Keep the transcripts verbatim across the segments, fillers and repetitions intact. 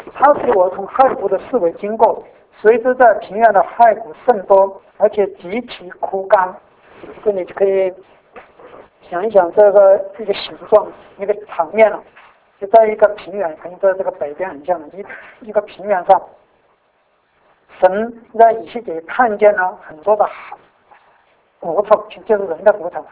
他使我从骸骨的四围经过，随之在平原的骸骨甚多，而且极其枯干。这你就可以想一想这个一个形状，一个场面了。就在一个平原，跟在这个北边很像的一一个平原上，神在以西结看见了很多的骨头，就是人的骨头，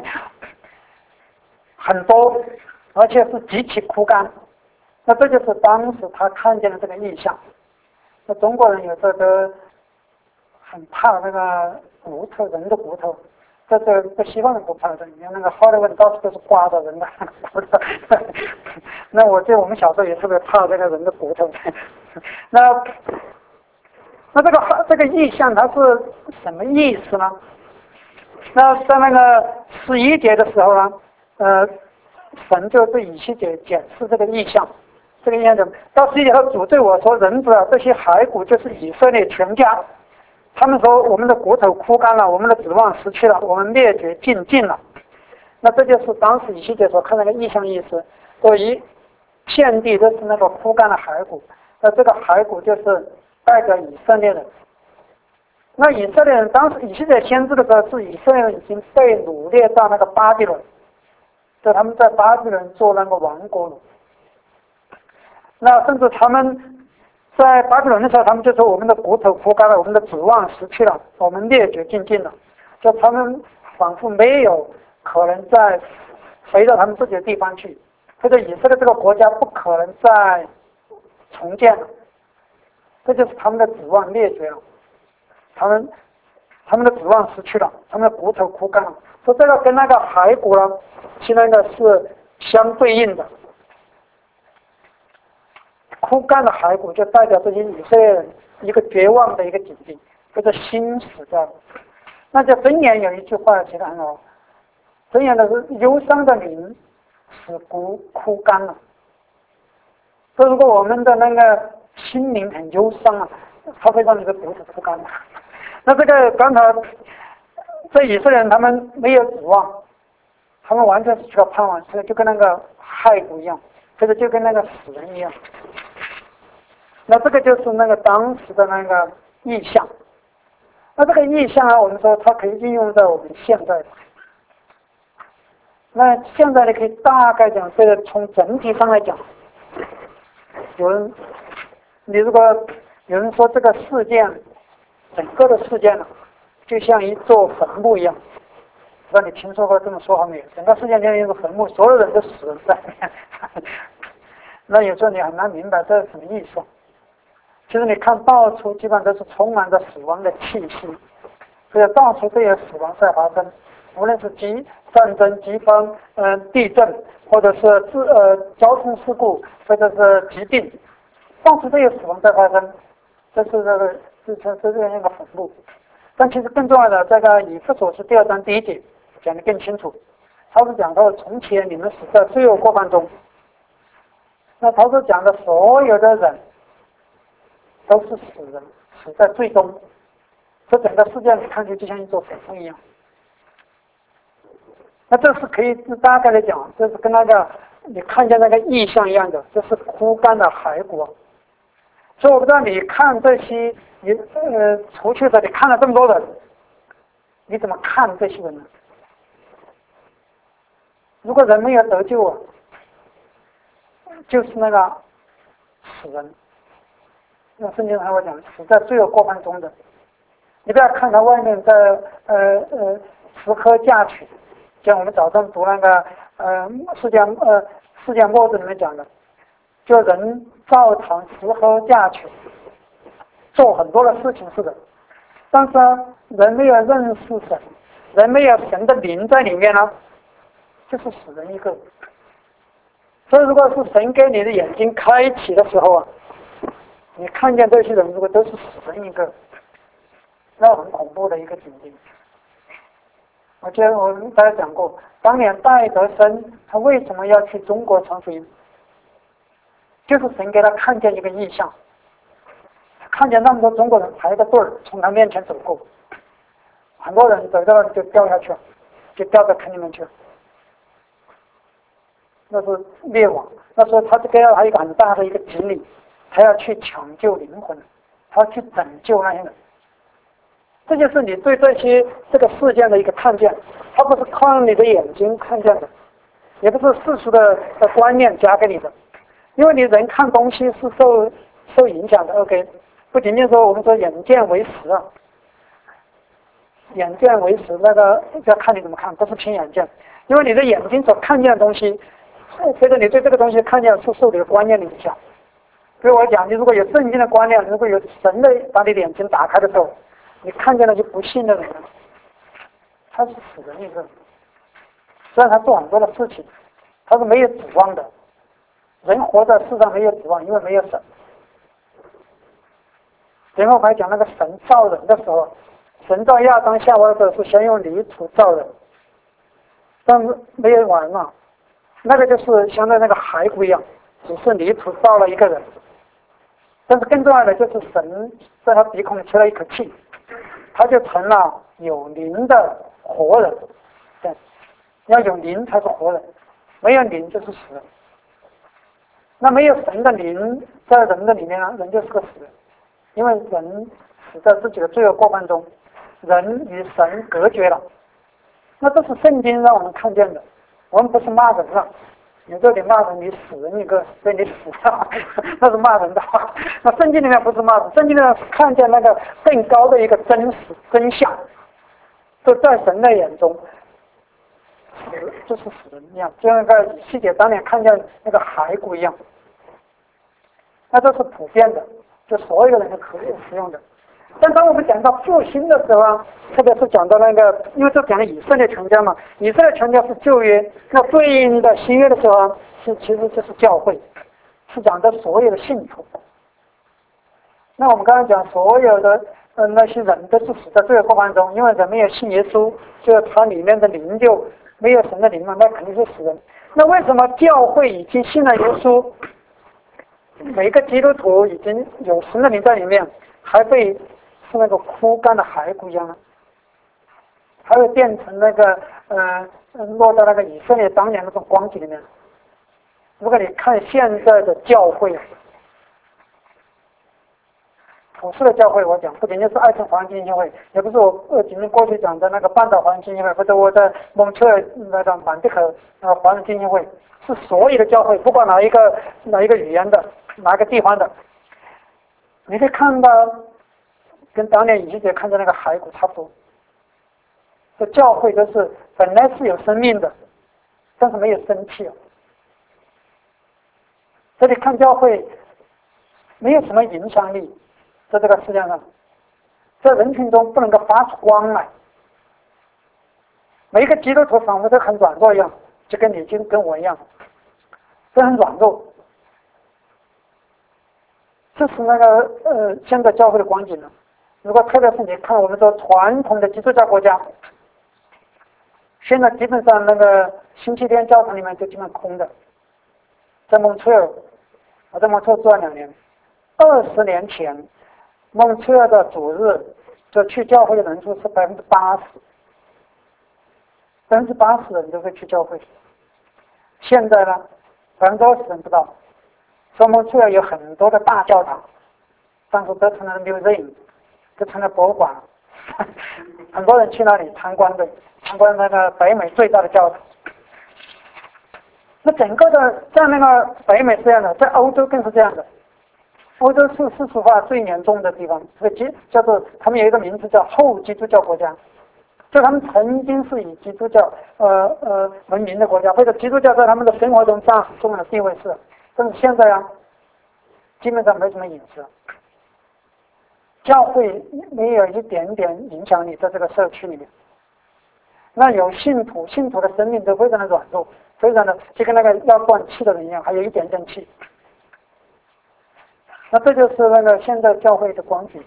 很多，而且是极其枯干。那这就是当时他看见的这个异象。那中国人有这个很怕那个骨头，人的骨头。在这个西方人不怕的，你看那个好莱坞到处都是刮着人的骨头。那我记得我们小时候也特别怕这个人的骨头。那那这个这个意象它是什么意思呢？那在那个十一节的时候呢，呃，神就对以西结解释这个意象，这个意象到十一节他主对我说：“人子啊，这些骸骨就是以色列全家。”他们说我们的骨头枯干了，我们的指望失去了，我们灭绝尽尽了。那这就是当时以西结所看那个意象意思。所以遍地都是那个枯干的骸骨，那这个骸骨就是代表以色列人。那以色列人当时以西结先知的时候，是以色列人已经被掳掠到那个巴比伦，就他们在巴比伦做那个王国了。那甚至他们在巴比伦的时候，他们就说我们的骨头枯干了，我们的指望失去了，我们灭绝尽尽了。就他们仿佛没有可能再回到他们自己的地方去，或者以色列这个国家不可能再重建了。这就是他们的指望灭绝了，他们他们的指望失去了，他们的骨头枯干了。所以这个跟那个骸骨呢，其实那个是相对应的。枯干的骸骨就代表这些以色列人一个绝望的一个境地，就是心死在。那在箴言有一句话写得很好，箴言的是忧伤的灵使骨枯干了。所以如果我们的那个心灵很忧伤啊，它会让你的骨头枯干。那这个刚才这以色列人他们没有指望，他们完全是需要盼望，所以就跟那个骸骨一样，或者就跟那个死人一样。那这个就是那个当时的那个意象。那这个意象啊，我们说它可以应用在我们现在。那现在呢，可以大概讲，这个从整体上来讲，有人，你如果有人说这个事件，整个的事件呢，就像一座坟墓一样，不知道你听说过这么说法没有？整个事件就像一个坟墓，所有人都死了在里面。那有时候你很难明白这是什么意思。其实你看到处基本上都是充满着死亡的气息，所以到处都有死亡在发生，无论是疾战争、疾风、呃地震，或者是自呃交通事故，或者是疾病，到处都有死亡在发生。这是这个这这这这样一个坟墓。但其实更重要的，这个以弗所书第二章第一节讲得更清楚，他是讲到从前你们死在罪恶过犯中，那他是讲的所有的人都是死人，死在最终。这整个世界你看去就像一座坟墓一样。那这是可以大概来讲，这是跟那个你看见那个意象一样的，这是枯干的骸骨。所以我不知道你看这些，你呃出去的你看了这么多人，你怎么看这些人呢？如果人没有得救啊，就是那个死人。用圣经上会讲，死在罪恶过犯中的。你不要看他外面在呃呃吃喝嫁娶，像我们早上读那个呃世界呃世界末日里面讲的，就人照常吃喝嫁娶，做很多的事情是的，但是呢，人没有认识神，人没有神的灵在里面呢，就是死人一个。所以如果是神给你的眼睛开启的时候啊，你看见这些人如果都是死人一个，那很恐怖的一个境地。我记得我们大家讲过，当年戴德生他为什么要去中国传福音，就是神给他看见一个异象，看见那么多中国人排着队从他面前走过，很多人走到那里就掉下去了，就掉到坑里面去了，那是灭亡。那时候他就给了他一个很大的一个经历， 他要去抢救灵魂，他要去拯救那些人。这就是你对这些这个事件的一个看见，它不是靠你的眼睛看见的，也不是世俗的的观念加给你的，因为你人看东西是受受影响的。OK， 不仅仅说我们说眼见为实啊，眼见为实，那个要看你怎么看，不是凭眼见，因为你的眼睛所看见的东西，随着你对这个东西看见是受你的观念的影响。比如我讲，你如果有圣经的观念，如果有神的把你的眼睛打开的时候，你看见那些不信的人，他是死人一个，虽然他做很多的事情，他是没有指望的。人活在世上没有指望，因为没有神。然后还讲那个神造人的时候，神造亚当夏娃的时候是先用泥土造人，但是没有完嘛，那个就是像那个骸骨一样，只是泥土造了一个人。但是更重要的就是神在他鼻孔里吹了一口气，他就成了有灵的活人。对，要有灵才是活人，没有灵就是死人。那没有神的灵在人的里面呢，人就是个死人，因为人死在自己的罪恶过犯中，人与神隔绝了。那这是圣经让我们看见的，我们不是骂人了。你这里骂人，你死人一个，所以你死了，那是骂人的话。那圣经里面不是骂人，圣经里面是看见那个更高的一个真实真相，就在神的眼中，死就是死人一样，就像那个以西结当年看见那个骸骨一样。那这是普遍的，就所有人都可以使用的。但当我们讲到复兴的时候啊，特别是讲到那个，因为这讲的以色列全家嘛，以色列全家是旧约，那对应的新约的时候啊，是其实就是教会，是讲的所有的信徒。那我们刚刚讲所有的呃那些人都是死在罪恶过犯中，因为人没有信耶稣，就他里面的灵就没有神的灵嘛，那肯定是死人。那为什么教会已经信了耶稣，每个基督徒已经有神的灵在里面，还被是那个枯干的骸骨一样，还会变成那个呃落到那个以色列当年那种光景里面。如果你看现在的教会，普世的教会，我讲不仅仅是爱城华人基金会，也不是我呃仅仅过去讲的那个半岛华人基金会，或者我在蒙特尔那个满地可呃华人基金会，是所有的教会，不管哪一个哪一个语言的，哪一个地方的，你可以看到。跟当年以西结看见那个骸骨差不多。这教会都是本来是有生命的，但是没有生气。这里看教会没有什么影响力，在这个世界上，在人群中不能够发出光来。每一个基督徒仿佛都很软弱一样，就跟你就跟我一样，都很软弱。这是那个呃现在教会的光景了。如果特别是你看我们说传统的基督教国家，现在基本上那个星期天教堂里面就基本空的。在蒙特尔，我在蒙特尔住了两年，二十年前，蒙特尔的主日就去教会的人数是百分之八十，百分之八十人都会去教会。现在呢，百分之二十人不到。所以蒙特尔有很多的大教堂，但是都成了 museum。就成了博物馆，很多人去那里参观的，参观那个北美最大的教堂。那整个的在那个北美是这样的，在欧洲更是这样的。欧洲是世俗化最严重的地方，这个基叫做他们有一个名字叫后基督教国家，就他们曾经是以基督教呃呃闻名的国家，或者基督教在他们的生活中占很重要的地位是，但是现在啊，基本上没什么隐私。教会没有一点点影响力在这个社区里面。那有信徒，信徒的生命都非常的软弱，非常的就跟那个要断气的人一样，还有一点点气。那这就是那个现在教会的光景。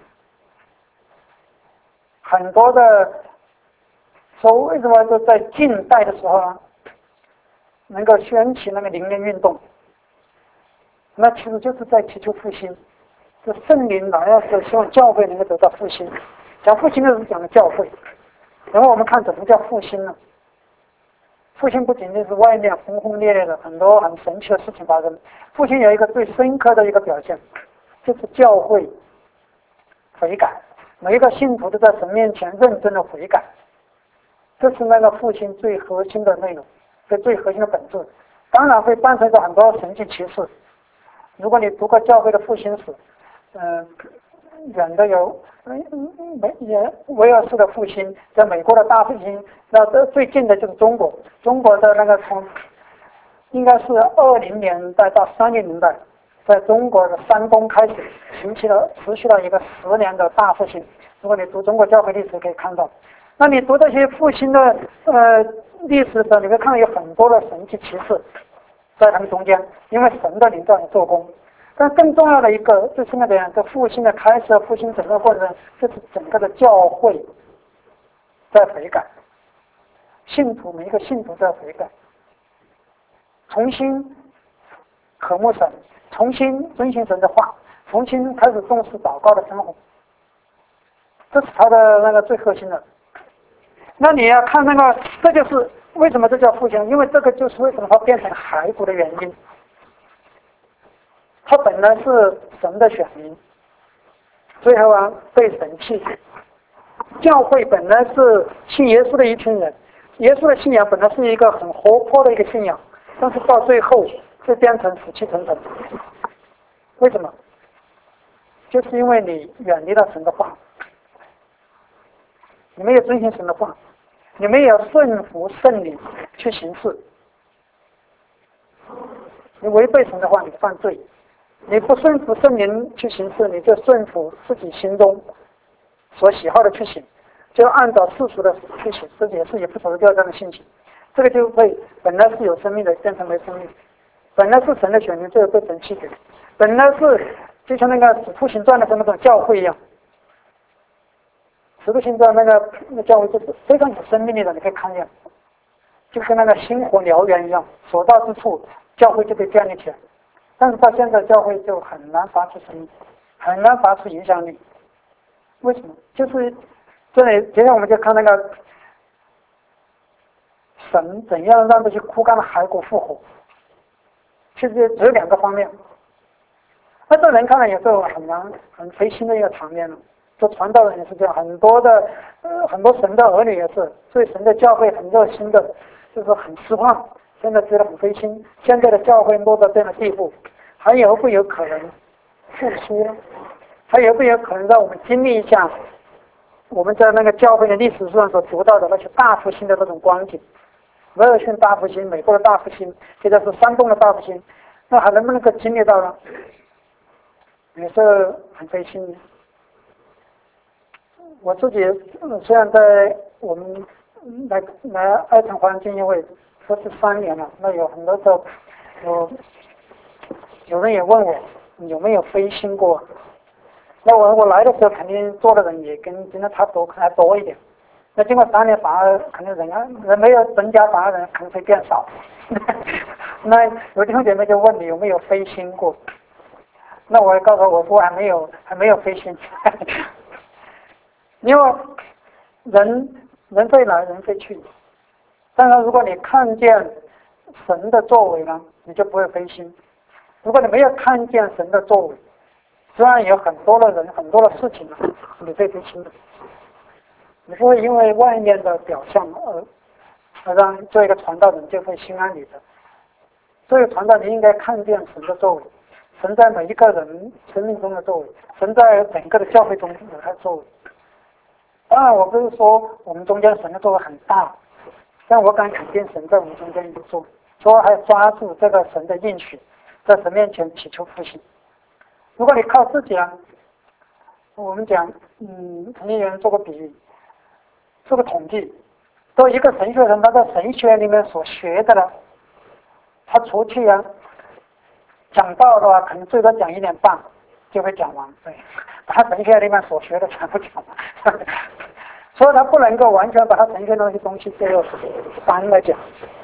很多的说为什么就在近代的时候啊，能够掀起那个灵恩运动，那其实就是在祈求复兴。这圣灵来的时候，希望教会能够得到复兴。讲复兴的人讲的教会，然后我们看怎么叫复兴呢？复兴不仅仅是外面轰轰烈烈的很多很神奇的事情发生，复兴有一个最深刻的一个表现， 就是教会悔改，每一个信徒都在神面前认真的悔改，这是那个复兴最核心的内容，这最核心的本质。当然会伴随着很多神迹奇事。如果你读过教会的复兴史，嗯、呃，远的有美也威尔士的复兴，在美国的大复兴，那这最近的就是中国，中国的那个从应该是二零年代到三零年代，在中国的山东开始持续了持续了一个十年的大复兴。如果你读中国教会历史可以看到，那你读这些复兴的呃历史的时候，你会看到有很多的神迹奇事在他们中间，因为神的灵在做工。但更重要的一个就是那个这复兴的开始，复兴整个过程，就是整个的教会在悔改，信徒每一个信徒在悔改，重新渴慕神，重新遵循神的话，重新开始重视祷告的生活，这是他的那个最核心的。那你要看那个，这就是为什么这叫复兴，因为这个就是为什么它变成骸骨的原因。他本来是神的选民，最后啊被神弃绝。教会本来是信耶稣的一群人，耶稣的信仰本来是一个很活泼的一个信仰，但是到最后就变成死气沉沉。为什么？就是因为你远离了神的话，你没有遵循神的话，你没有顺服圣灵去行事，你违背神的话，你犯罪。你不顺服圣灵去行事，你就顺服自己心中所喜好的去行，就按照世俗的去行，自己的事也不守着第二章的性情，这个就会本来是有生命的变成没生命，本来是神的选民，最后被神弃绝，本来是就像那个使徒行传的那种教会一样，使徒行传那个那个教会就是非常有生命力的，你可以看见，就跟那个星火燎原一样，所到之处教会就被建立起来。但是到现在教会就很难发出声音，很难发出影响力。为什么？就是这里接下来我们就看那个神怎样让这些枯干的骸骨复活。其实只有两个方面。那这人看来也是很难很费心的一个场面了。做传道人也是这样，很多的呃很多神的儿女也是对神的教会很热心的，就是很失望。现在觉得很费心，现在的教会落到这样的地步，还有不有可能复苏呢？还有不有可能让我们经历一下我们在那个教会的历史书上所读到的那些大复兴的那种光景？威尔逊大复兴、美国的大复兴，现在是山东的大复兴，那还能不能够经历到呢？也是很费心的。我自己虽然在我们来来爱城华人基金会说是三年了，那有很多时候有有人也问我你有没有飞心过，那我我来的时候肯定做的人也跟今天差不多，可能还多一点。那经过三年反而可能人人没有增加，反而人可能会变少。那有弟兄姐妹就问你有没有飞心过，那我告诉我说还没有还没有飞心。因为人人会来人会去，但是如果你看见神的作为呢，你就不会灰心。如果你没有看见神的作为，虽然有很多的人很多的事情呢，你会灰心的。你不会因为外面的表象而而让做一个传道人就会心安理得。作为传道人应该看见神的作为，神在每一个人生命中的作为，神在整个的教会中有他的作为。当然我不是说我们中间神的作为很大，但我敢肯定神在我们中间有作为，所以还抓住这个神的应许，在神面前祈求复兴。如果你靠自己啊，我们讲嗯，曾经有人做过比喻，做个统计，都一个神学人他在神学里面所学的了，他出去啊讲道的话可能最多讲一点半就会讲完，对，他神学里面所学的全部讲完。所以他不能够完全把他神学那些东西最后翻来讲，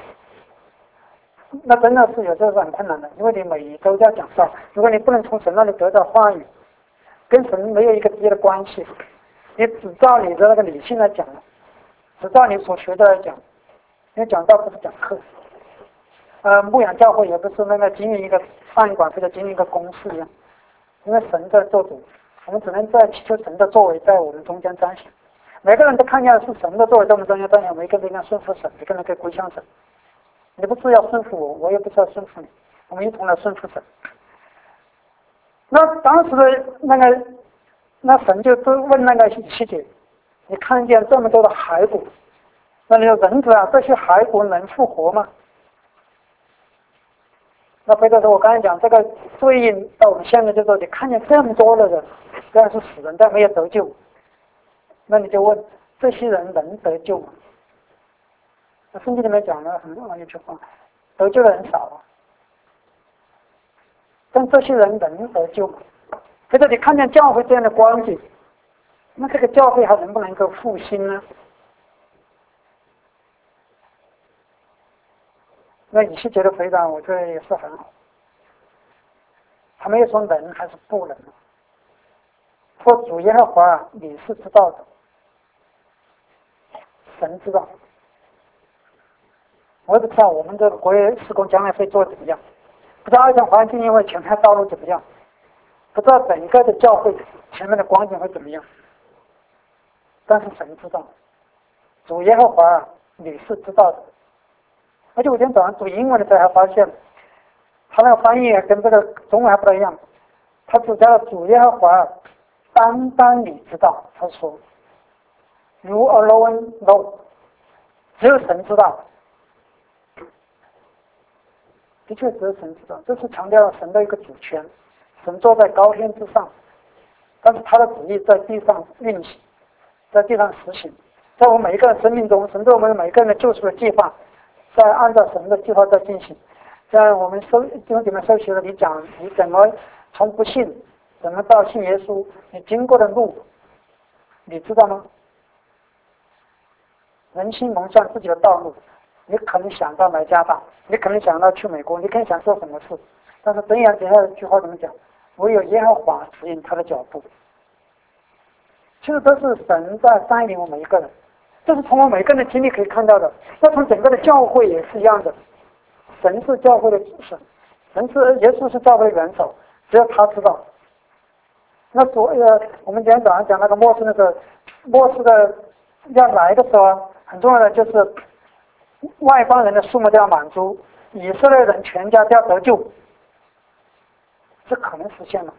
那真的是有这个很困难的，因为你每周要讲道，如果你不能从神那里得到话语，跟神没有一个直接的关系，你只照你的那个理性来讲，只照你所学的来讲，因为讲道不是讲课，呃，牧养教会也不是那个经营一个饭馆或者经营一个公司一样， 因为神在做主，我们只能在祈求神的作为在我们中间彰显。每个人都看见的是神的作为在我们中间彰显，每个人应该顺服神，每个人可以归向神。你不是要顺服我，我也不是要顺服你，我们一同来顺服神。那当时的那个那神就问那个以西结，你看见这么多的骸骨，那你说人子啊，这些骸骨能复活吗？那贝特说，我刚才讲这个对应到我们现在，就说你看见这么多的人，虽然是死人，但没有得救，那你就问这些人能得救吗？那圣经里面讲了很重要一句话，得救的人少啊，但这些人能得救吗？或者你看见教会这样的光景，那这个教会还能不能够复兴呢？那以西结的回答，我觉得也是很好。他没有说能还是不能，说主耶和华你是知道的，神知道。我也不知道我们这个国业施工将来会做怎么样，不知道二层环境因为前面道路怎么样，不知道整个的教会前面的光景会怎么样，但是神知道，主耶和华你是知道的。而且我今天早上读英文的时候还发现，他那个翻译跟这个中文还不太一样，他只叫主耶和华单单你知道，他说 You alone know， 只有神知道。的确只有神知道，这是强调了神的一个主权，神坐在高天之上，但是他的旨意在地上运行，在地上实行，在我们每一个人生命中，神对我们每一个人的救赎的计划在按照神的计划在进行。在我们收弟兄姐妹收习了，你讲你怎么从不信怎么到信耶稣，你经过的路你知道吗？人心蒙算自己的道路，你可能想到买加大，你可能想到去美国，你可能想做什么事，但是箴言底下一句话怎么讲？唯有耶和华指引他的脚步。其实这是神在带领我们每一个人，这是从我们每个人的经历可以看到的。那从整个的教会也是一样的，神是教会的主神，神是耶稣是教会的元首，只有他知道。那所呃，我们今天早上讲那个末世那个末世的要来的时候，很重要的就是外邦人的数目都要满足，以色列人全家都要得救，这可能实现了。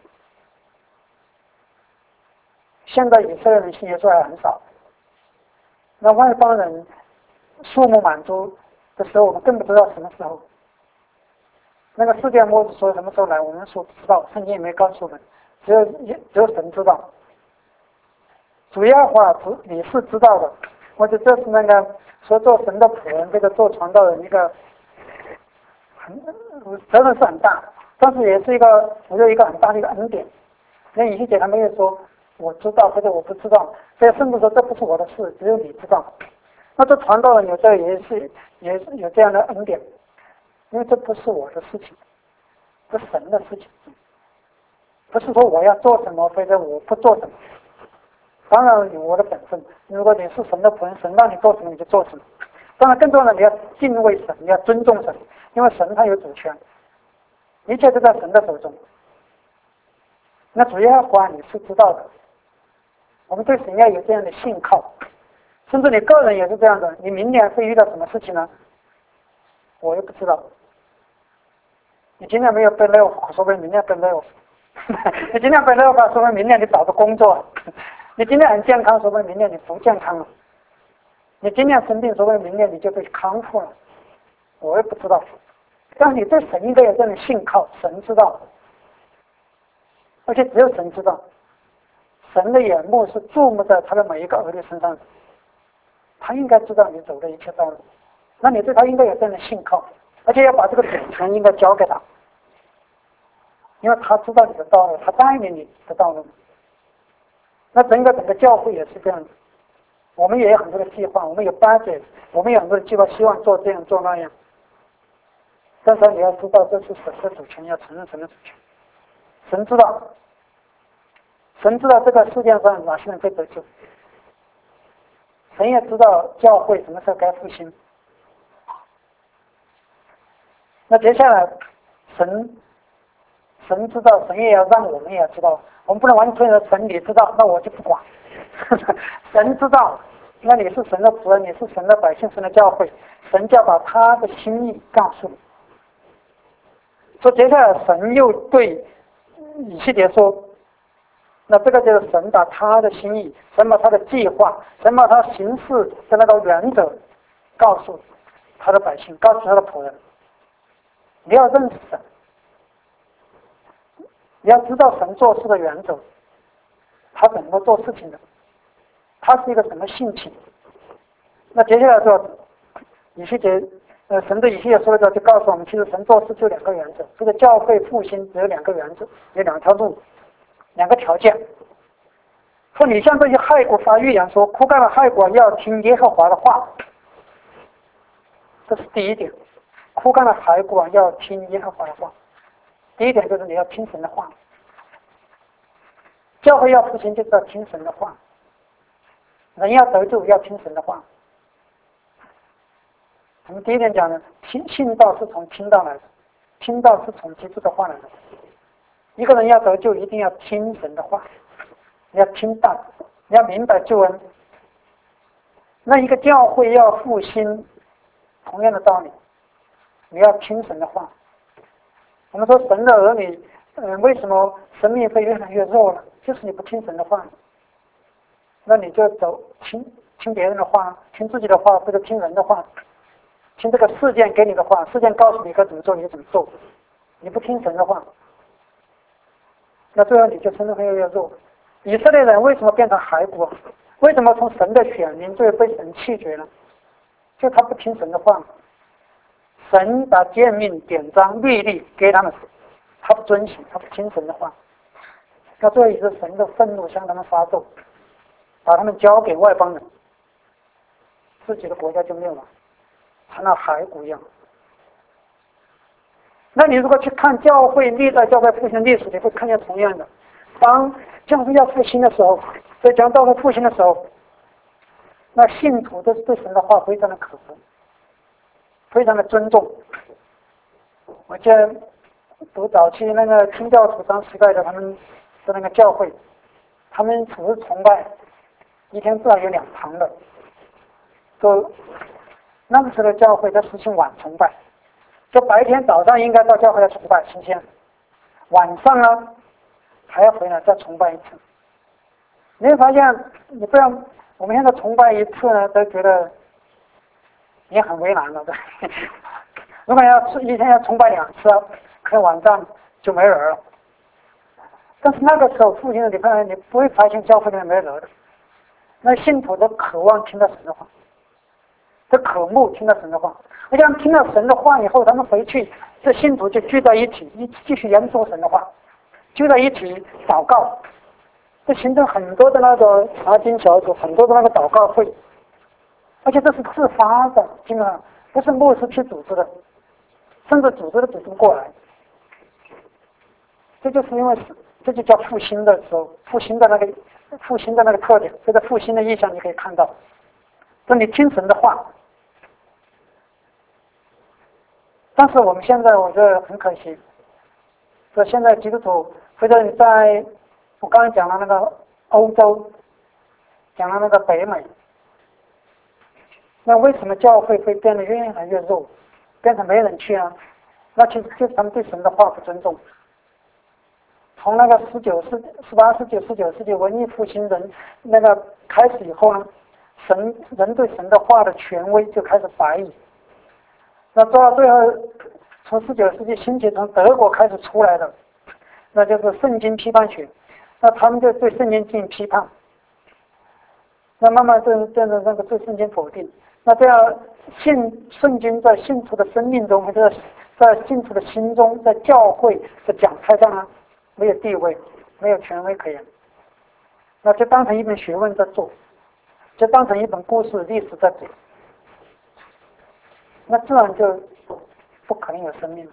现在以色列人信耶稣还很少，那外邦人数目满足的时候，我们更不知道什么时候。那个世界末日说什么时候来，我们说不知道，圣经也没告诉我们，只有只有神知道。主要话你是知道的，或者这是那个说做神的仆人，这个做传道人一个很责任是很大，但是也是一个我觉得一个很大的一个恩典。那以西结他没有说我知道或者我不知道，这甚至说这不是我的事，只有你知道。那这传道人有这也是也是有这样的恩典，因为这不是我的事情，这是神的事情，不是说我要做什么或者我不做什么。当然有我的本分，如果你是神的仆人，神让你做什么你就做什么。当然更重要的你要敬畏神，你要尊重神，因为神他有主权，一切都在神的手中。那主耶和华你是知道的，我们对神要有这样的信靠，甚至你个人也是这样的。你明年会遇到什么事情呢？我也不知道。你今天没有被 lay off， 说不定明年被 lay off。你今天被 lay off， 说明明年你找个工作。你今天很健康，说明明年你不健康了。你今天生病，说明明年你就被康复了。我也不知道，但你对神应该有这样的信靠，神知道，而且只有神知道。神的眼目是注目在他的每一个儿女身上，他应该知道你走的一切道路，那你对他应该有这样的信靠，而且要把这个主权应该交给他，因为他知道你的道路，他带领你的道路。那整个整个教会也是这样子，我们也有很多的计划，我们有 budget， 我们有很多的计划，希望做这样做那样。但是你要知道，这是神的主权，要承认神的主权。神知道，神知道这个世界上哪些人会得救，神也知道教会什么时候该复兴。那接下来，神神知道，神也要让我们也要知道，我们不能完全推着神你知道，那我就不管。神知道，那你是神的仆人，你是神的百姓，神的教会，神就要把他的心意告诉你。所以接下来神又对以西结说，那这个就是神把他的心意，神把他的计划，神把他行事的那个原则告诉他的百姓，告诉他的仆人。你要认识神，你要知道神做事的原则，他怎么做事情的，他是一个什么性情。那接下来说以西结呃，神对以西结说的就告诉我们，其实神做事就两个原则，这个教会复兴只有两个原则，有两条路，两个条件。说你向这些骸骨发预言说，枯干的骸骨要听耶和华的话，这是第一点。枯干的骸骨要听耶和华的话，第一点就是你要听神的话。教会要复兴就是要听神的话，人要得救要听神的话。我们第一点讲呢，听信道是从听到来的，听到是从基督的话来的。一个人要得救，一定要听神的话，你要听到，你要明白救恩。那一个教会要复兴，同样的道理，你要听神的话。我们说神的儿女，嗯、呃，为什么生命会越来越弱了？就是你不听神的话，那你就走听听别人的话，听自己的话，或者听人的话。听这个事件给你的话，事件告诉你该怎么做，你就怎么做。你不听神的话，那最后你就生命会越来越弱。以色列人为什么变成骸骨？为什么从神的选民最后被神弃绝了？就他不听神的话。神把诫命、典章、律例给他们，他不遵行，他不听神的话。那最后也是神的愤怒向他们发作，把他们交给外邦人，自己的国家就灭亡。成了骸骨一样。那你如果去看教会历代教会复兴历史，你会看见同样的，当教会要复兴的时候，在讲教会复兴的时候，那信徒都是对神的话非常的可服，非常的尊重。我记得读早期那个清教徒当时代的他们的那个教会，他们主日崇拜一天至少有两堂的，都那个时候的教会在实行晚崇拜，就白天早上应该到教会来崇拜新鲜，晚上呢还要回来再崇拜一次。你会发现，你不要我们现在崇拜一次呢，都觉得也很为难了，对。如果要一天要崇拜两次，可能晚上就没人了。但是那个时候复兴的地方，你不会发现教会里面没人的，那信徒都渴望听到神的话。这渴慕听到神的话，而且他们听到神的话以后，他们回去，这信徒就聚在一起，一继续研读神的话，聚在一起祷告，这形成很多的那个查经小组，很多的那个祷告会，而且这是自发的，基本上不是牧师去组织的，甚至组织都组织不过来。这就是因为这就叫复兴的时候，复兴的那个复兴的那个特点，这个复兴的意象你可以看到，说你听神的话。但是我们现在我觉得很可惜，说现在基督徒或者你在我刚才讲了那个欧洲，讲了那个北美，那为什么教会会变得越来越弱，变成没人去啊？那其实就是他们对神的话不尊重。从那个十九世、十八世纪、十九世纪文艺复兴人那个开始以后呢，神人对神的话的权威就开始怀疑。那做到最后，从十九世纪兴起，从德国开始出来的，那就是圣经批判学。那他们就对圣经进行批判，那慢慢对对那个对圣经否定。那这样信圣经在信徒的生命中，或者在信徒的心中，在教会的讲台上呢，没有地位，没有权威可言。那就当成一本学问在做，就当成一本故事历史在做。那自然就不可能有生命了。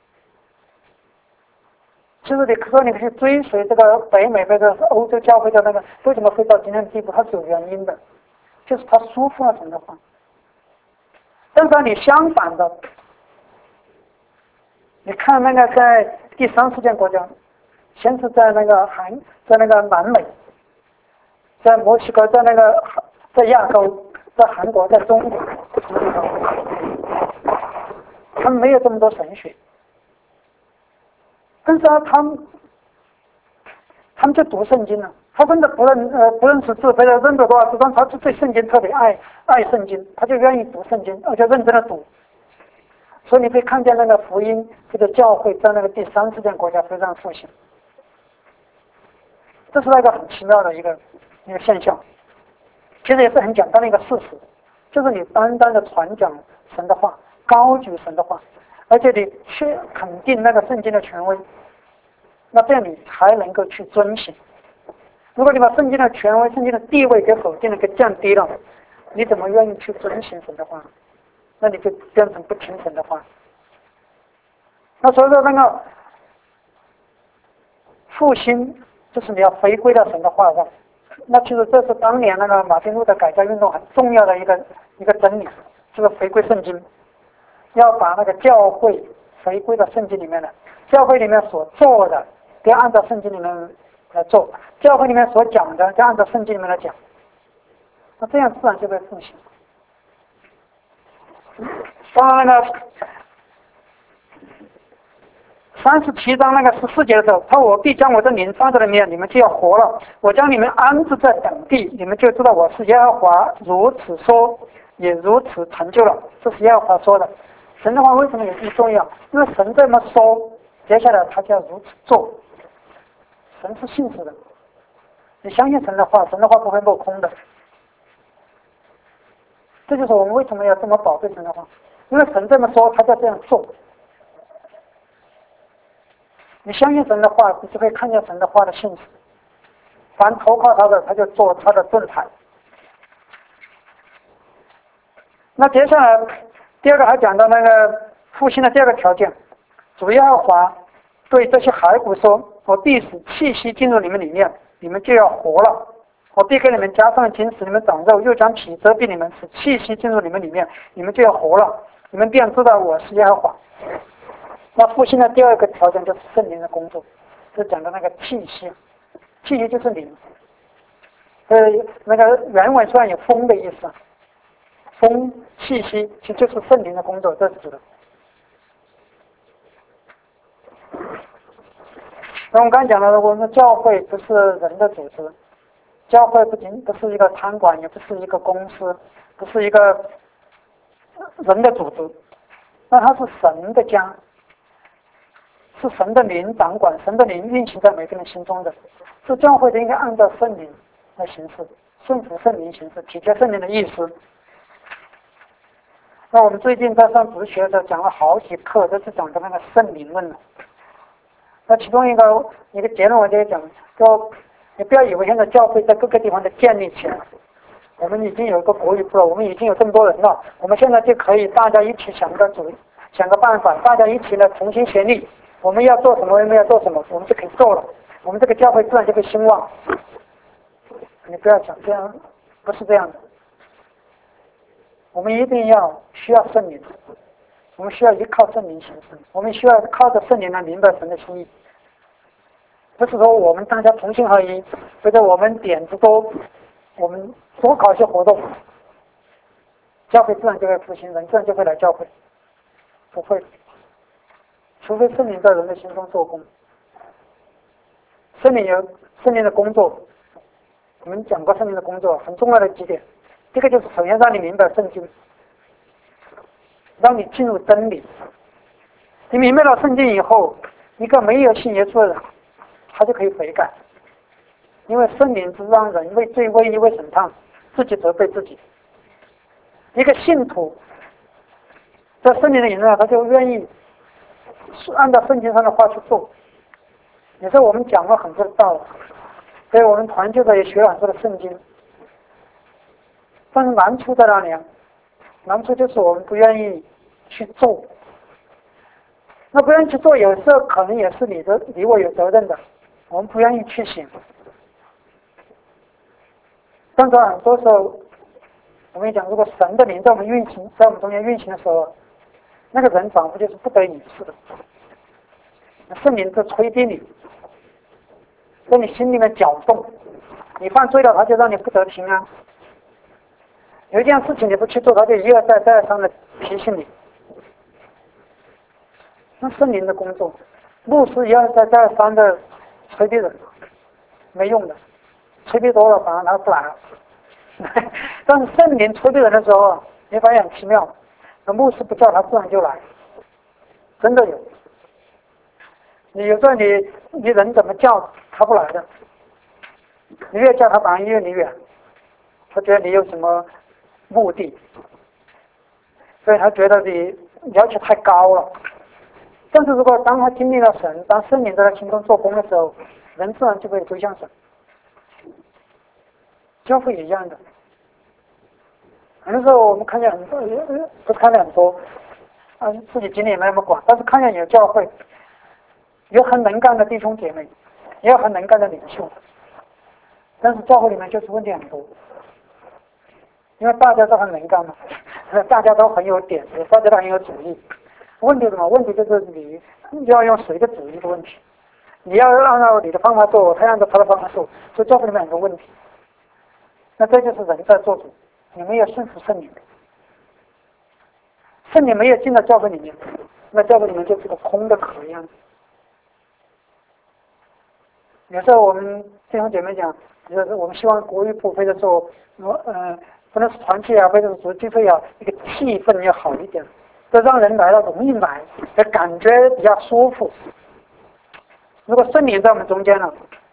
其实你说你可以追随这个北美或者欧洲教会的那个为什么会到今天的地步，它是有原因的，就是它舒服了神的话。但是你相反的， 你看那个在第三世界国家，先是在那个韩，在那个南美，在墨西哥，在那个在亚洲，在韩国，在中国，他们没有这么多神学，但是啊，他们他们就读圣经了。他真的不认呃不认识字，非得认得多少字，但他对圣经特别爱爱圣经，他就愿意读圣经，而且认真的读。所以你可以看见那个福音这个教会在那个第三世界国家非常复兴，这是那个很奇妙的一个一个现象。其实也是很简单的一个事实，就是你单单的传讲神的话，高举神的话，而且你去肯定那个圣经的权威，那这样你才能够去遵行。如果你把圣经的权威、圣经的地位给否定了、给降低了，你怎么愿意去遵行神的话？那你就变成不听神的话。那所以说那个复兴，就是你要回归到神的话上。那其实这是当年那个马丁路德改革运动很重要的一个一个真理，就是回归圣经，要把那个教会回归到圣经里面的，教会里面所做的，要按照圣经里面来做，教会里面所讲的，就按照圣经里面来讲，那这样自然就被复兴。当然那个三十七章那个十四节的时候，他说我必将我的灵放在里面，你们就要活了。我将你们安置在等地，你们就知道我是耶和华，如此说，也如此成就了。这是耶和华说的。神的话为什么也这么重要？因为神这么说，接下来他就要如此做。神是信实的，你相信神的话，神的话不会落空的。这就是我们为什么要这么宝贝神的话，因为神这么说，他就这样做。你相信神的话，你就会看见神的话的信实。凡投靠他的，他就做他的盾牌。那接下来第二个还讲到那个复兴的第二个条件，主耶和华对这些骸骨说：我必使气息进入你们里面，你们就要活了。我必给你们加上筋，使你们长肉，又将皮遮蔽你们，使气息进入你们里面，你们就要活了。你们便知道我是耶和华。那复兴的第二个条件就是圣灵的工作，就讲的那个气息，气息就是灵。呃，那个原文虽然有风的意思，风气息其实就是圣灵的工作，这是指的。那我们刚才讲了，我们教会不是人的组织，教会不仅不是一个餐馆，也不是一个公司，不是一个人的组织，那它是神的家，是神的灵掌管，神的灵运行在每个人心中的。是教会的应该按照圣灵来行事，顺服圣灵行事，体贴圣灵的意思。那我们最近在上主学的时候讲了好几课，都是讲的那个圣灵论了。那其中一个一个结论我就讲说，你不要以为现在教会在各个地方都建立起来，我们已经有一个国语部了，我们已经有这么多人了，我们现在就可以大家一起想个主想个办法，大家一起来同心协力，我们要做什么，我们要做什么，我们就可以做了，我们这个教会自然就会兴旺。你不要想这样，不是这样的。我们一定要需要圣灵，我们需要依靠圣灵行事，我们需要靠着圣灵来明白神的心意。不是说我们大家同心合一，或者我们点子多，我们多搞一些活动，教会自然就会复兴，人自然就会来教会，不会，除非圣灵在人的心中做工。圣灵有圣灵的工作，我们讲过圣灵的工作很重要的几点，这个就是首先让你明白圣经，让你进入真理。你明白了圣经以后，一个没有信耶稣的人，他就可以悔改，因为圣灵是让人为罪为义为审判，自己责备自己。一个信徒在圣灵的引导下，他就愿意按照圣经上的话去做。也是我们讲了很多的道理，所以我们团结的也学了很多的圣经。但是难处在哪里啊？难处就是我们不愿意去做。那不愿意去做，有时候可能也是你的你我有责任的，我们不愿意去行。但是很多时候，我跟你讲，如果神的灵在我们运行，在我们中间运行的时候，那个人仿佛就是不得已似的， 圣灵在催逼你，在你心里面搅动，你犯罪了，他就让你不得平安。有一件事情你不去做，他就一而再再而三的提醒你。那圣灵的工作，牧师一而再再而三的催逼人，没用的，催逼多了反而他不来了。但是圣灵催逼人的时候啊，你发现很奇妙，那牧师不叫他自然就来，真的有。你有时候你你人怎么叫他不来的，你越叫他反而越离远，他觉得你有什么目的，所以他觉得你要求太高了。但是如果当他经历了神，当圣灵在他心中做工的时候，人自然就会归向神。教会也一样的，很多时候我们看见很多，不是看见很多，啊，自己经历也没那么广，但是看见有教会，有很能干的弟兄姐妹，也有很能干的领袖，但是教会里面就是问题很多，因为大家都很能干嘛，大家都很有点子，大家都很有主意。问题是什么？问题就是你要用谁的主意的问题，你要按照你的方法做，他按照他的方法做，所以教会里面很多问题。那这就是人在做主，你没有顺服圣灵，圣灵没有进到教会里面，那教会里面就是个空的壳一样。有时候我们弟兄姐妹讲，就是我们希望国语部或者说呃不能是团契啊，或者是组织会啊，一个气氛要好一点，这让人来了容易来，感觉比较舒服。如果圣灵在我们中间了，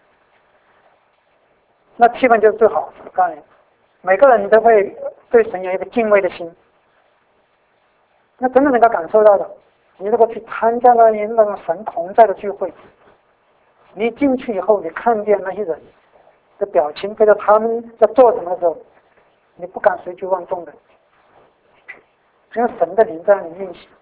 那气氛就是最好。我告诉你，每个人都会对神有一个敬畏的心，那真的能够感受到的。你如果去参加了那种神同在的聚会，你进去以后，你看见那些人的表情，或者他们在做什么的时候，你不敢随机妄动的，只有神的灵在你运行。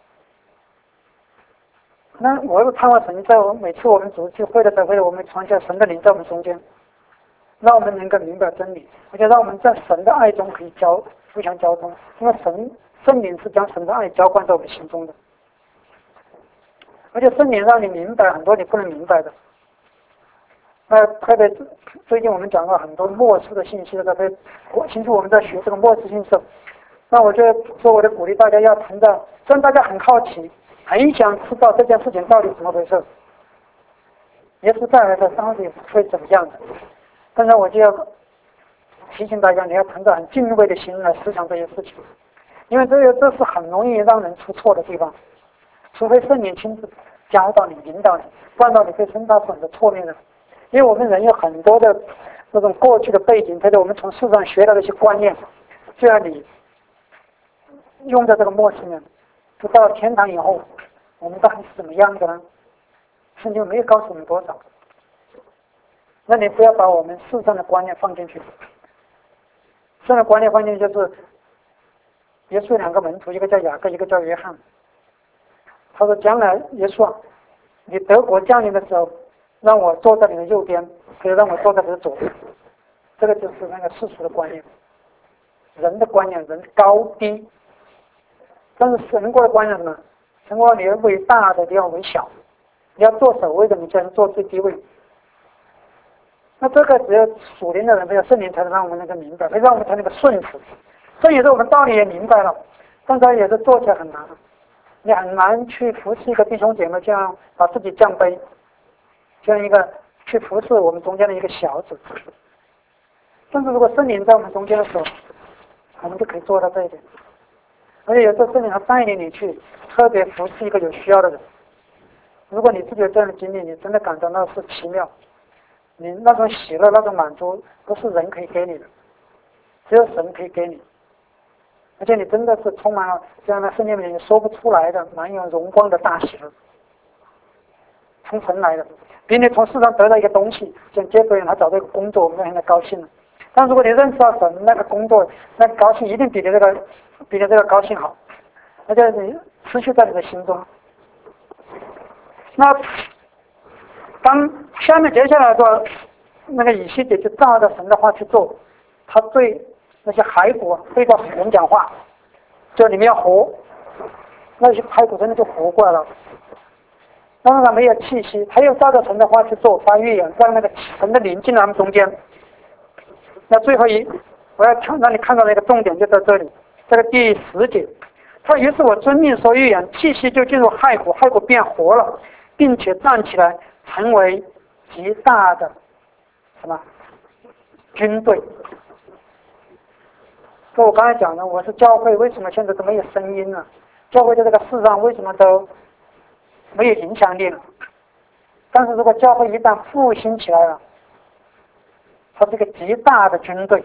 那我又盼望神在我每次我们组织聚会的时候，或者我们传下神的灵在我们中间，让我们能够明白真理，而且让我们在神的爱中可以交互相交通，因为神圣灵是将神的爱浇灌在我们心中的，而且圣灵让你明白很多你不能明白的。那特别最近我们讲了很多末世的信息，特别我其实我们在学这个末世信息，那我就说我的鼓励大家要谈到，虽然大家很好奇，很想知道这件事情到底怎么回事，耶稣再来的到底会怎么样的，但是我就要提醒大家，你要存着很敬畏的心来思想这些事情，因为这个这是很容易让人出错的地方，除非圣灵亲自教导你、引导你，不然你会生发出很多错面的。因为我们人有很多的那种过去的背景，或者我们从书上学到的一些观念，就要你用在这个末世呢，就到了天堂以后，我们到底是怎么样的呢？圣经没有告诉我们多少。那你不要把我们世上的观念放进去。世上的观念放进去就是，耶稣两个门徒，一个叫雅各，一个叫约翰。他说：“将来耶稣啊，你德国降临的时候，让我坐在你的右边，可以让我坐在你的左边。”这个就是那个世俗的观念，人的观念，人高低。但是神国的观念是什么？神国你要为大的，你要为小，你要做首位的，你才能做最低位。那这个只有属灵的人，没有圣灵才能让我们能够明白，才让我们才能够顺服。这也是我们道理也明白了，但是也是做起来很难。你很难去服侍一个弟兄姐妹，这样把自己降卑，这样一个去服侍我们中间的一个小子。但是如果圣灵在我们中间的时候，我们就可以做到这一点。而且有时候圣灵还带领你去特别服侍一个有需要的人。如果你自己有这样的经历，你真的感到那是奇妙。你那种喜乐、那种满足，不是人可以给你的，只有神可以给你。而且你真的是充满了这样的圣经里面说不出来的、满有荣光的大喜乐，从神来的，比你从世上得到一个东西，像杰夫人他找到一个工作，我们就很高兴了。但如果你认识到神，那个工作，那个高兴一定比你这个比你这个高兴好，而且你持续在你的心中。那当下面接下来说，那个以西结就照着神的话去做，他对那些骸骨对着人讲话，就你们要活，那些骸骨真的就活过来了。 当然他没有气息，他又照着神的话去做，发预言，让那个神的灵进来他们中间。那最后一，我要看让你看到那个重点就在这里，这个第十节，他于是我遵命说预言，气息就进入骸骨，骸骨变活了，并且站起来，成为极大的什么军队。所以我刚才讲的，我是教会为什么现在都没有声音呢？教会在这个世上为什么都没有影响力了？但是如果教会一旦复兴起来了，它是一个极大的军队。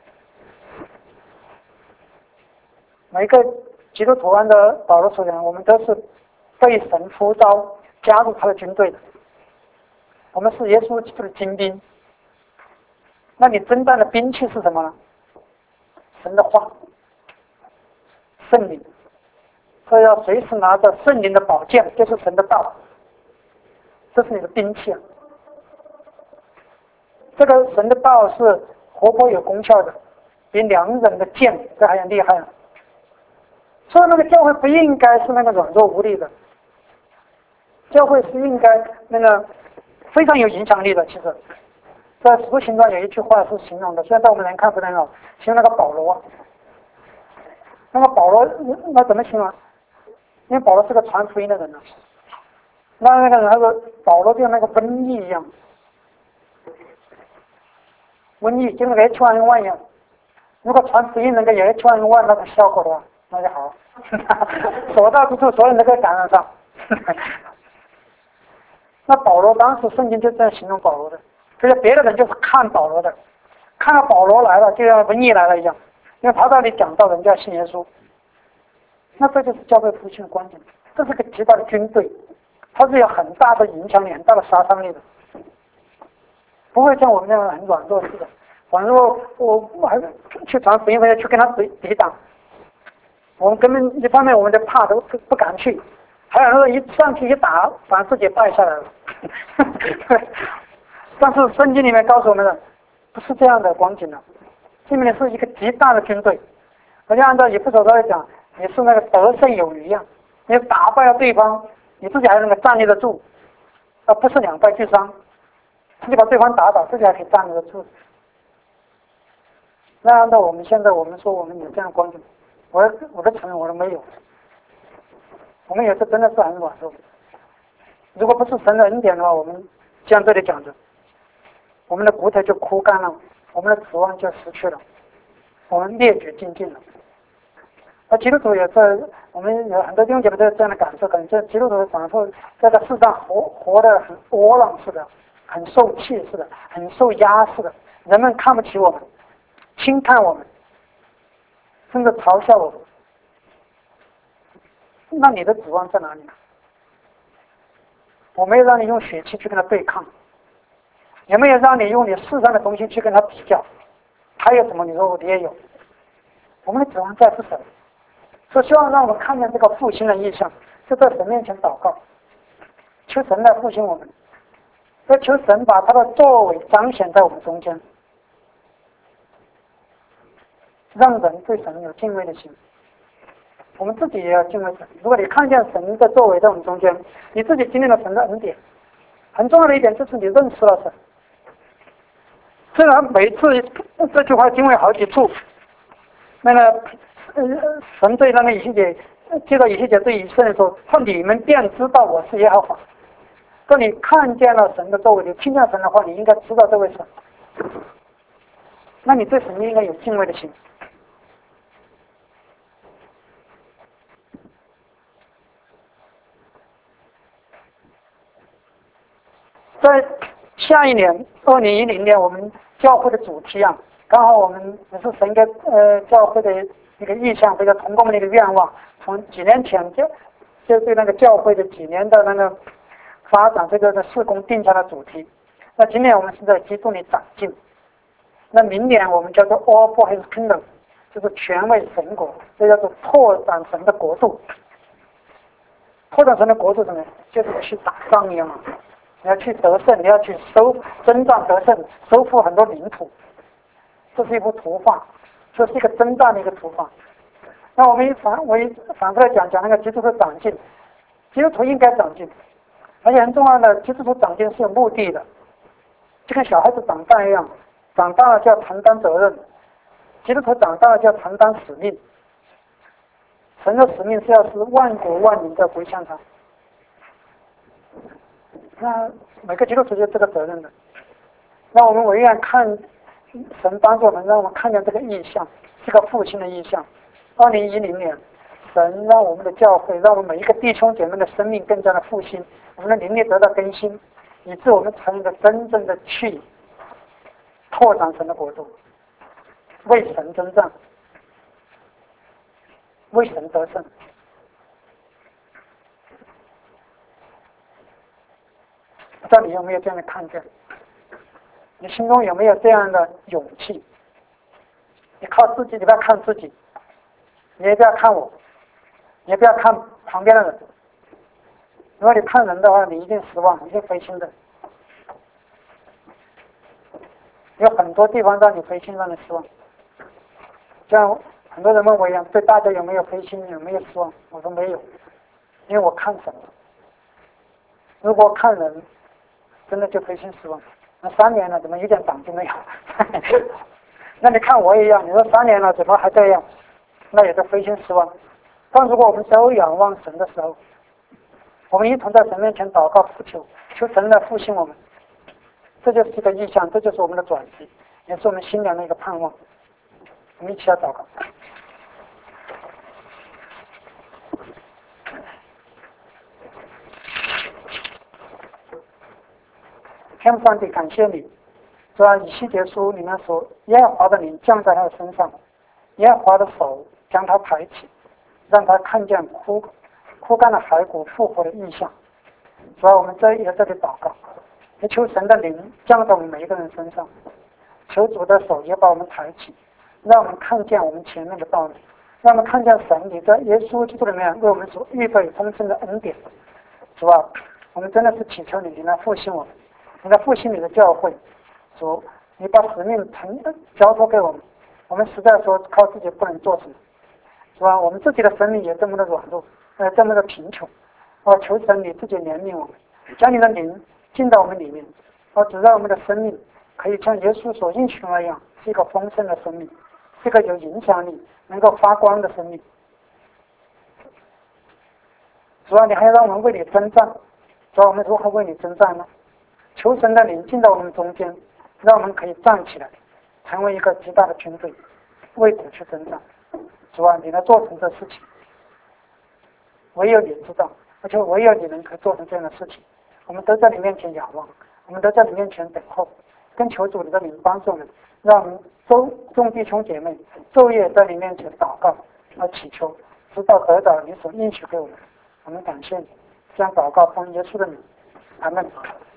每个基督徒按照保罗所讲，我们都是被神呼召加入他的军队的，我们是耶稣基督的精兵。那你征战的兵器是什么呢？神的话，圣灵，所以要随时拿着圣灵的宝剑，就是神的道，这是你的兵器啊。这个神的道是活泼有功效的，比两刃的剑这还要厉害啊。所以那个教会不应该是那个软弱无力的，教会是应该那个非常有影响力的。其实在《使徒行传》有一句话是形容的，虽然在我们人看不太好，形容那个保罗。那么保罗那怎么形容？因为保罗是个传福音的人呢、啊，那那个人他说保罗就像那个瘟疫一样，瘟疫就那个 H 一 N 一样。如果传福音能够有 H 一 N 一那个效果的话，那就好，所到之处所有人都可以感染上。那保罗当时圣经就这样形容保罗的，就是别的人就是看保罗的，看到保罗来了就像瘟疫来了一样，因为他那里讲到人家信耶稣。那这就是教会复兴的关键，这是个极大的军队，它是有很大的影响力、很大的杀伤力的，不会像我们这样很软弱似的。软弱，我我还去传福音，或者去跟他抵抵挡。我们根本一方面我们就怕，都不不敢去；还有那个一上去一打，反而自己败下来了。但是圣经里面告诉我们的不是这样的光景的，这面是一个极大的军队，而且按照以弗所书来讲，你是那个得胜有余一样，你打败了对方，你自己还能够站立得住，而不是两败俱伤。自己把对方打倒，自己还可以站立得住。那按照我们现在我们说我们有这样的光景，我我都承认我都没有。我们有时真的是很软弱。如果不是神的恩典的话，我们像这里讲的，我们的骨头就枯干了，我们的指望就失去了，我们灭绝尽尽了。而基督徒也是，我们有很多弟兄姐妹都有这样的感受，可能这基督徒反复在这世上活活得很窝囊似的，很受气似的，很受压似的，人们看不起我们，轻看我们，甚至嘲笑我们。那你的指望在哪里呢？我没有让你用血气去跟他对抗，也没有让你用你世上的东西去跟他比较，他有什么你说你也有。我们的指望在乎神，所以希望让我们看见这个复兴的意象，就在神面前祷告，求神来复兴我们，要求神把他的作为彰显在我们中间，让人对神有敬畏的心。我们自己也要敬畏神。如果你看见神的作为在我们中间，你自己经历了神的恩典，很重要的一点就是你认识了神。虽然每次这句话经历好几处，那个呃神对那个以西结，接到以西结对以色列说：“说你们便知道我是耶和华。”说你看见了神的作为，你听见神的话，你应该知道这位神。那你对神应该有敬畏的心。在下一年二零一零年，我们教会的主题啊，刚好我们也是神给呃教会的一个意向，这个同工的一个愿望。从几年前就就对那个教会的几年的那个发展这个的事工定下了主题。那今年我们是在基督里长进，那明年我们叫做 All for His Kingdom， 就是全为神国，这叫做拓展神的国度。拓展神的国度什么？就是去打仗一样嘛。你要去得胜，你要去收征战得胜，收复很多领土。这是一幅图画，这是一个征战的一个图画。那我们一反我一反过来讲讲那个基督徒长进，基督徒应该长进， 而且很重要的，基督徒长进是有目的的，就跟小孩子长大一样，长大了就要承担责任，基督徒长大了就要承担使命。神的使命是要使万国万民都归向他。那每个基督徒有这个责任的。那我们唯愿看神帮助我们，让我们看见这个意象是个复兴的意象。二零一零年，神让我们的教会，让我们每一个弟兄姐妹的生命更加的复兴，我们的灵力得到更新，以致我们成为真正的去拓展神的国度，为神征战，为神得胜。不知道你有没有这样的看见？你心中有没有这样的勇气？你靠自己，你不要看自己，你也不要看我，你也不要看旁边的人。如果你看人的话，你一定失望，一定灰心的。有很多地方让你灰心，让你失望。像很多人问我一样，对大家有没有灰心，有没有失望？我说没有，因为我看神了。如果看人，真的就灰心失望。那三年了，怎么一点长进没有？那你看我也一样，你说三年了，怎么还这样？那也是灰心失望。但如果我们都仰望神的时候，我们一同在神面前祷告呼求，求神来复兴我们，这就是一个意象，这就是我们的转机，也是我们新年的一个盼望。我们一起来祷告。天父上帝，感谢你，主要以西结书里面说，耶和华的灵降在他的身上，耶和华的手将他抬起，让他看见枯枯干的骸骨复活的意象。主要我们这也在这里祷告，也求神的灵降在我们每一个人身上，求主的手也把我们抬起，让我们看见我们前面的道路，让我们看见神你在耶稣基督里面为我们所预备丰盛的恩典。主啊，我们真的是祈求你，你来复兴我们，你来复兴你的教会。主，你把使命承交托给我们，我们实在说靠自己不能做什么，是吧？我们自己的生命也这么的软弱，呃，这么的贫穷。我求神你自己怜悯我们，将你的灵进到我们里面，我只让我们的生命可以像耶稣所应许的那样，是一个丰盛的生命，是一个有影响力、能够发光的生命。主啊，你还要让我们为你征战，主啊，我们如何为你征战呢？求神的灵进到我们中间，让我们可以站起来，成为一个极大的军队，为主去征战。主啊，你来做成这事情，唯有你知道，而且唯有你能可以做成这样的事情。我们都在你面前仰望，我们都在你面前等候，跟求主你的灵帮助我们，让我们周众弟兄姐妹昼夜在你面前祷告和祈求，直到得到你所应许给我们。我们感谢你，这样祷告奉耶稣的名，阿门。